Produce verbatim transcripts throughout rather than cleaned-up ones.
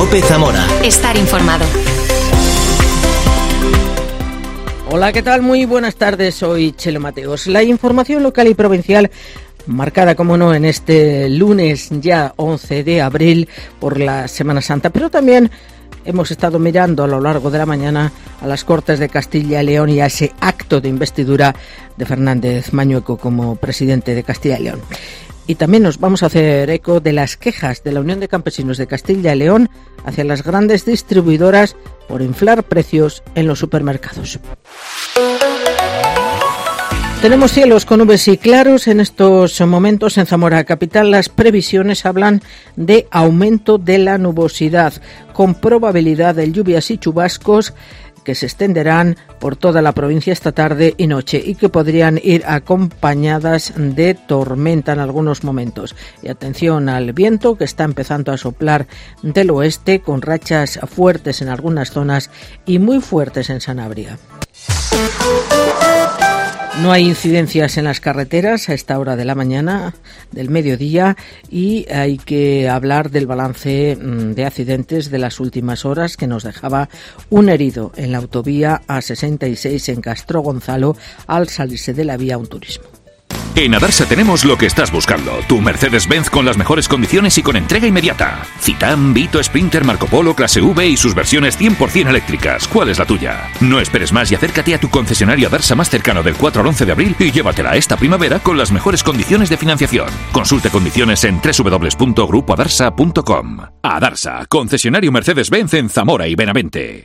COPE Zamora. Estar informado. Hola, ¿qué tal? Muy buenas tardes, soy Chelo Mateos. La información local y provincial, marcada, como no, en este lunes ya once de abril por la Semana Santa, pero también hemos estado mirando a lo largo de la mañana a las Cortes de Castilla y León y a ese acto de investidura de Fernández Mañueco como presidente de Castilla y León. Y también nos vamos a hacer eco de las quejas de la Unión de Campesinos de Castilla y León hacia las grandes distribuidoras por inflar precios en los supermercados. Tenemos cielos con nubes y claros en estos momentos en Zamora capital. Las previsiones hablan de aumento de la nubosidad, con probabilidad de lluvias y chubascos que se extenderán por toda la provincia esta tarde y noche y que podrían ir acompañadas de tormenta en algunos momentos. Y atención al viento, que está empezando a soplar del oeste con rachas fuertes en algunas zonas y muy fuertes en Sanabria. No hay incidencias en las carreteras a esta hora de la mañana, del mediodía, y hay que hablar del balance de accidentes de las últimas horas, que nos dejaba un herido en la autovía A sesenta y seis en Castro Gonzalo al salirse de la vía un turismo. En Adarsa tenemos lo que estás buscando. Tu Mercedes-Benz con las mejores condiciones y con entrega inmediata. Citan, Vito, Sprinter, Marco Polo, Clase V y sus versiones cien por ciento eléctricas. ¿Cuál es la tuya? No esperes más y acércate a tu concesionario Adarsa más cercano del cuatro al once de abril y llévatela esta primavera con las mejores condiciones de financiación. Consulte condiciones en doble u doble u doble u punto grupo adarsa punto com. Adarsa, concesionario Mercedes-Benz en Zamora y Benavente.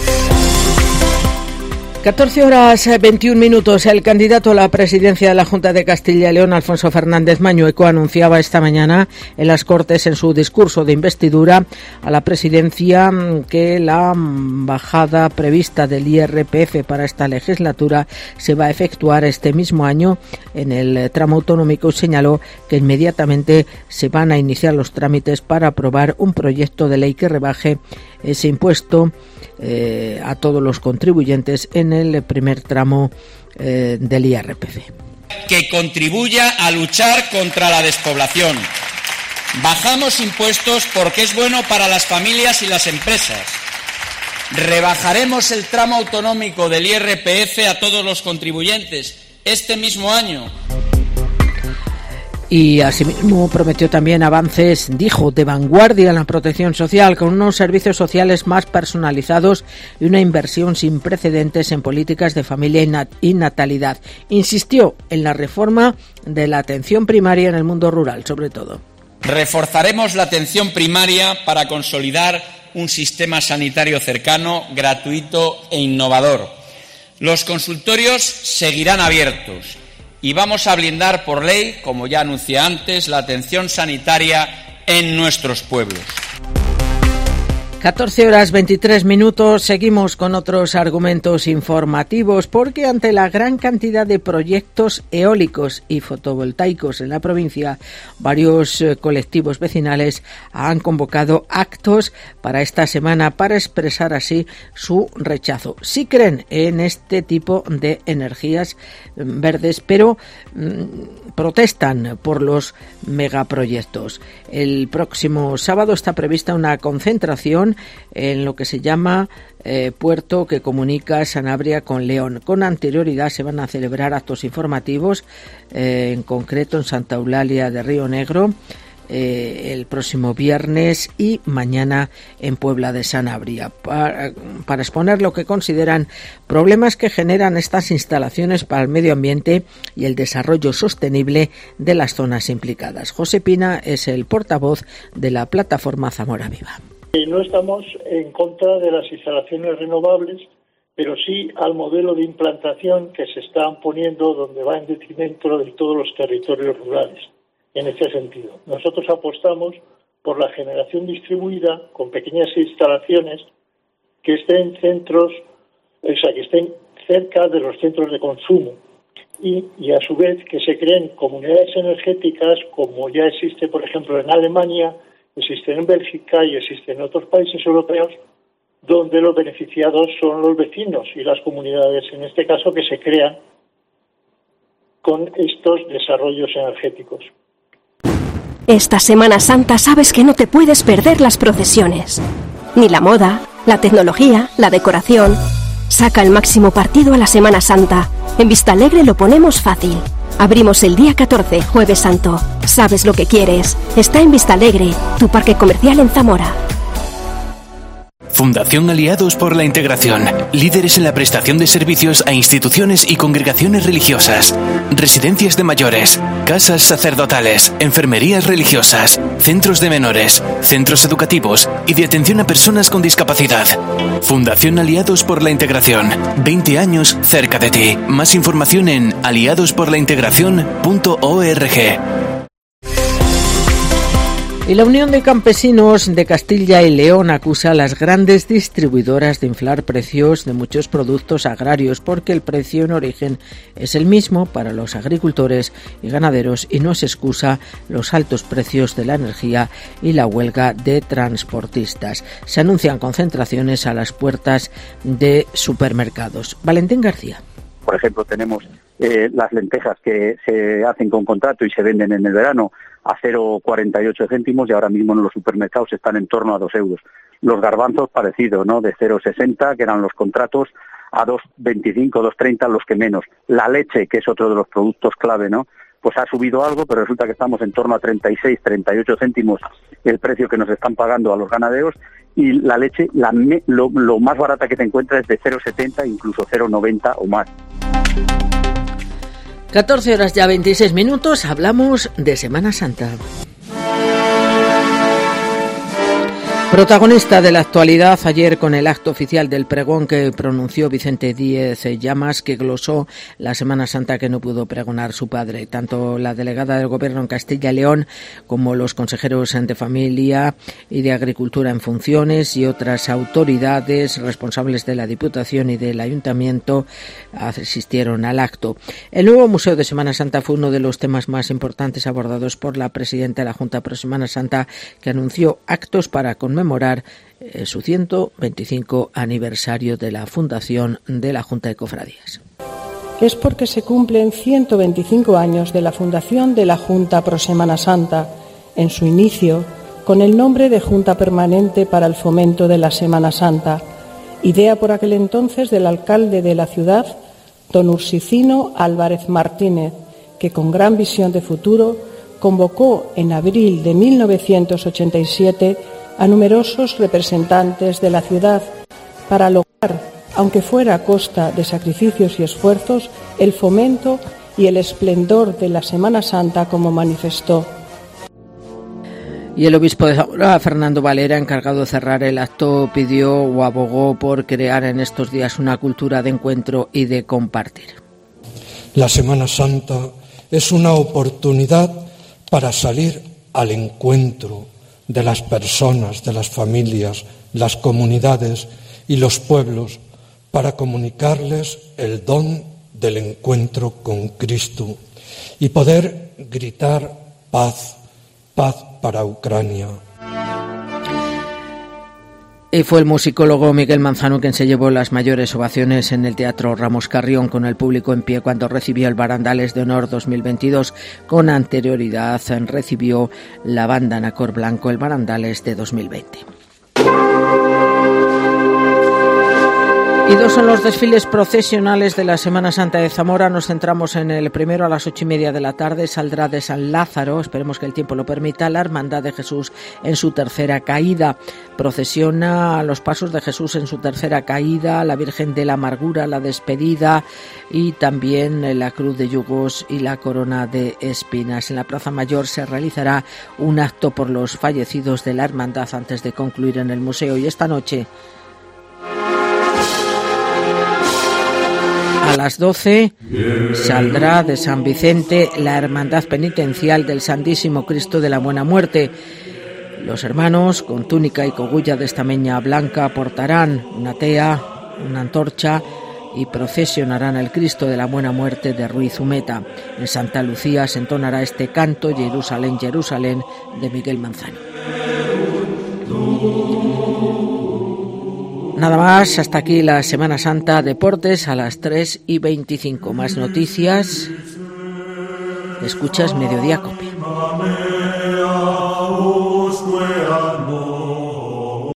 catorce horas veintiún minutos. El candidato a la presidencia de la Junta de Castilla y León, Alfonso Fernández Mañueco, anunciaba esta mañana en las Cortes, en su discurso de investidura a la presidencia, que la bajada prevista del I R P F para esta legislatura se va a efectuar este mismo año en el tramo autonómico y señaló que inmediatamente se van a iniciar los trámites para aprobar un proyecto de ley que rebaje ese impuesto eh, a todos los contribuyentes en el primer tramo eh, del I R P F. Que contribuya a luchar contra la despoblación. Bajamos impuestos porque es bueno para las familias y las empresas. Rebajaremos el tramo autonómico del I R P F a todos los contribuyentes este mismo año. Y asimismo prometió también avances, dijo, de vanguardia en la protección social, con unos servicios sociales más personalizados y una inversión sin precedentes en políticas de familia y natalidad. Insistió en la reforma de la atención primaria en el mundo rural, sobre todo. Reforzaremos la atención primaria para consolidar un sistema sanitario cercano, gratuito e innovador. Los consultorios seguirán abiertos. Y vamos a blindar por ley, como ya anuncié antes, la atención sanitaria en nuestros pueblos. catorce horas veintitrés minutos, seguimos con otros argumentos informativos, porque ante la gran cantidad de proyectos eólicos y fotovoltaicos en la provincia, varios colectivos vecinales han convocado actos para esta semana para expresar así su rechazo. Sí creen en este tipo de energías verdes, pero mmm, protestan por los megaproyectos. El próximo sábado está prevista una concentración en lo que se llama eh, puerto que comunica Sanabria con León. Con anterioridad se van a celebrar actos informativos, eh, en concreto en Santa Eulalia de Río Negro, eh, el próximo viernes y mañana en Puebla de Sanabria, para, para exponer lo que consideran problemas que generan estas instalaciones para el medio ambiente y el desarrollo sostenible de las zonas implicadas. José Pina es el portavoz de la plataforma Zamora Viva. No estamos en contra de las instalaciones renovables, pero sí al modelo de implantación que se están poniendo, donde va en detrimento de todos los territorios rurales. En este sentido, nosotros apostamos por la generación distribuida con pequeñas instalaciones que estén centros, o sea, que estén cerca de los centros de consumo y, y a su vez que se creen comunidades energéticas, como ya existe, por ejemplo, en Alemania, existe en Bélgica y existe en otros países europeos, donde los beneficiados son los vecinos y las comunidades, en este caso, que se crean con estos desarrollos energéticos. Esta Semana Santa sabes que no te puedes perder las procesiones. Ni la moda, la tecnología, la decoración. Saca el máximo partido a la Semana Santa. En Vistalegre lo ponemos fácil. Abrimos el día catorce, Jueves Santo. Sabes lo que quieres. Está en Vistalegre, tu parque comercial en Zamora. Fundación Aliados por la Integración. Líderes en la prestación de servicios a instituciones y congregaciones religiosas. Residencias de mayores, casas sacerdotales, enfermerías religiosas, centros de menores, centros educativos y de atención a personas con discapacidad. Fundación Aliados por la Integración. veinte años cerca de ti. Más información en aliados por la integración punto org. Y la Unión de Campesinos de Castilla y León acusa a las grandes distribuidoras de inflar precios de muchos productos agrarios porque el precio en origen es el mismo para los agricultores y ganaderos y no se excusa los altos precios de la energía y la huelga de transportistas. Se anuncian concentraciones a las puertas de supermercados. Valentín García. Por ejemplo, tenemos eh, las lentejas que se hacen con contrato y se venden en el verano a cero coma cuarenta y ocho céntimos y ahora mismo en los supermercados están en torno a dos euros. Los garbanzos parecido, ¿no? De cero coma sesenta, que eran los contratos, a dos coma veinticinco, dos coma treinta los que menos. La leche, que es otro de los productos clave, ¿no? Pues ha subido algo, pero resulta que estamos en torno a treinta y seis, treinta y ocho céntimos el precio que nos están pagando a los ganaderos, y la leche, la me, lo, lo más barata que te encuentras es de cero coma setenta, incluso cero coma noventa o más. catorce horas ya veintiséis minutos, hablamos de Semana Santa. Protagonista de la actualidad ayer con el acto oficial del pregón que pronunció Vicente Díez Llamas, que glosó la Semana Santa que no pudo pregonar su padre. Tanto la delegada del Gobierno en Castilla y León como los consejeros de Familia y de Agricultura en funciones y otras autoridades responsables de la Diputación y del Ayuntamiento asistieron al acto. El nuevo Museo de Semana Santa fue uno de los temas más importantes abordados por la presidenta de la Junta Pro Semana Santa, que anunció actos para conmemorar conmemorar eh, su ciento veinticinco aniversario de la fundación de la Junta de Cofradías. Es porque se cumplen ciento veinticinco años de la fundación de la Junta Pro Semana Santa, en su inicio con el nombre de Junta Permanente para el Fomento de la Semana Santa, idea por aquel entonces del alcalde de la ciudad, don Ursicino Álvarez Martínez, que con gran visión de futuro convocó en abril de mil novecientos ochenta y siete a numerosos representantes de la ciudad para lograr, aunque fuera a costa de sacrificios y esfuerzos, el fomento y el esplendor de la Semana Santa, como manifestó. Y el obispo de Zamora, Fernando Valera, encargado de cerrar el acto, pidió o abogó por crear en estos días una cultura de encuentro y de compartir. La Semana Santa es una oportunidad para salir al encuentro de las personas, de las familias, las comunidades y los pueblos, para comunicarles el don del encuentro con Cristo y poder gritar paz, paz para Ucrania. Y fue el musicólogo Miguel Manzano quien se llevó las mayores ovaciones en el Teatro Ramos Carrión, con el público en pie cuando recibió el Barandales de Honor dos mil veintidós. Con anterioridad recibió la banda Nacor Blanco el Barandales de dos mil veinte. Y dos son los desfiles procesionales de la Semana Santa de Zamora. Nos centramos en el primero a las ocho y media de la tarde. Saldrá de San Lázaro, esperemos que el tiempo lo permita, la Hermandad de Jesús en su tercera caída. Procesiona a los pasos de Jesús en su tercera caída, la Virgen de la Amargura, la Despedida y también la Cruz de Yugos y la Corona de Espinas. En la Plaza Mayor se realizará un acto por los fallecidos de la Hermandad antes de concluir en el museo. Y esta noche, a las doce, saldrá de San Vicente la Hermandad Penitencial del Santísimo Cristo de la Buena Muerte. Los hermanos, con túnica y cogulla de estameña blanca, portarán una tea, una antorcha y procesionarán el Cristo de la Buena Muerte de Ruiz Umeta. En Santa Lucía se entonará este canto, Jerusalén, Jerusalén, de Miguel Manzano. Nada más, hasta aquí la Semana Santa. Deportes a las tres y veinticinco. Más noticias. Escuchas Mediodía Cope. salvo.